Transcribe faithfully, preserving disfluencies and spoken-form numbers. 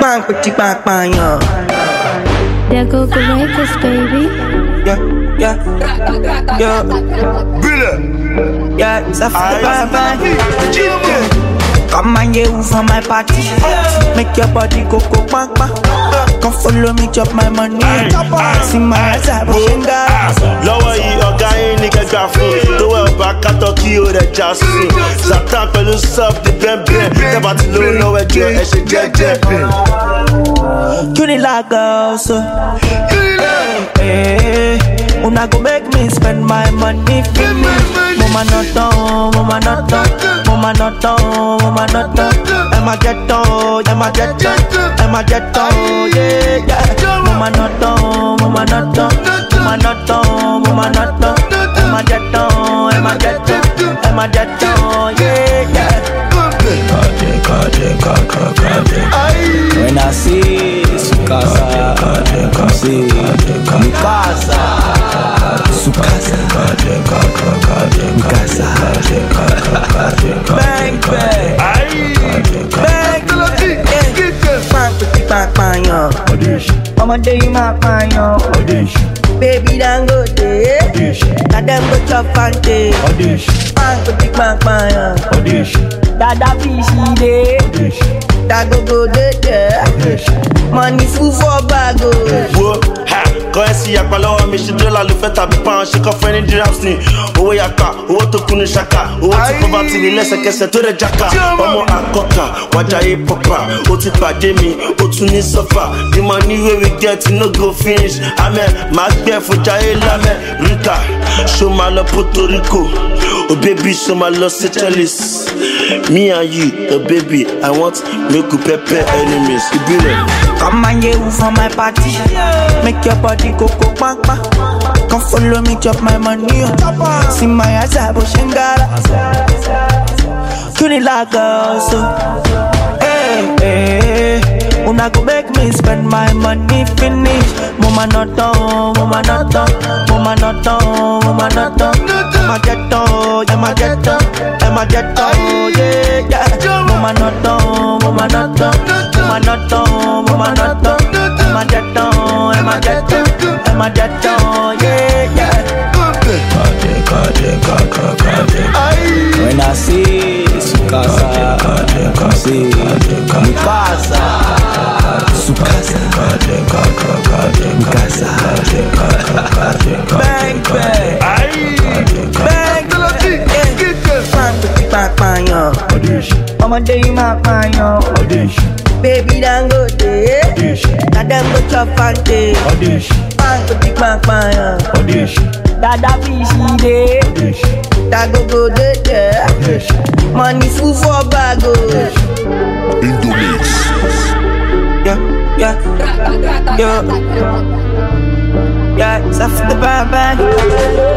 Bang, petit bang, bang, yeah. There go the Lakers, baby. Yeah, yeah, yeah. Billa. Yeah, it's a bang, bang. Come and get you for my party. Make your body go go bang bang. Come follow me, chop my money. See my eyes, I pushing that. Lower you, a guy in the gaffy. The well back at Tokyo, the just see. Satan, fellow sub, the bam bam. Never to know, no, I do it, she get that. Cutie like girls, so. Hey, una go make me spend my money for me. Mama not down, mama not down, mama not down, mama not down. I'ma get down, I'ma get down, I'ma get down, yeah, yeah. Mama not down, mama not down, mama not down, mama not down. I'ma get down, I'ma get down, I'ma get down, yeah, yeah. When I see Sukasa, I see Mikasa, Sukasa, Mikasa, bang bang, bang bang, bang bang yo. Mama day you my bang yo. Baby don't go there. Now them go chop fante. Bang bang bang yo. Dada fishy day. That go go there. Money full for bago. Whoa, ha. Quand elle s'y a pas là, mais je dois la le fait à pas. Je suis fait une direct ni. Oh yaka, oh to kunu shaka, oh to poverty ni laisse que c'est tout le jaka. Omo akoka, wajaye papa, oh to pademi, oh to ni sofa. The money where we get no go finish. Amen, my girl for jaye lame. Rita, show my love Puerto Rico. Oh baby, show my love Seychelles. Me and you, oh baby, I want make you pepper enemies. Come and get you for my party. Make your body go go bang bang. Come follow me, chop my money. See my eyes, I pushing that. Cutie like girls, so. Hey, hey, una go make me spend my money finish. Mama not down, mama not down, mama not down, mama not down. I'ma get down, I'ma get down, I'ma get down, yeah, yeah. Mama not down, mama not down, mama not down, mama not down. I'ma get down, I'ma get down, I'ma get down, yeah, yeah. When I see Sukasa, I see Mikasa, Sukasa, Mikasa, bang bang, bang bang, bang bang yo. Mama day you my bang yo. Baby don't go there. Now them go chop fante. Bang bang bang yo. Dada fishy day. That go go there. Money full for bago. Indomix. Yeah, yeah, yeah. Yeah, it's after the bang bang.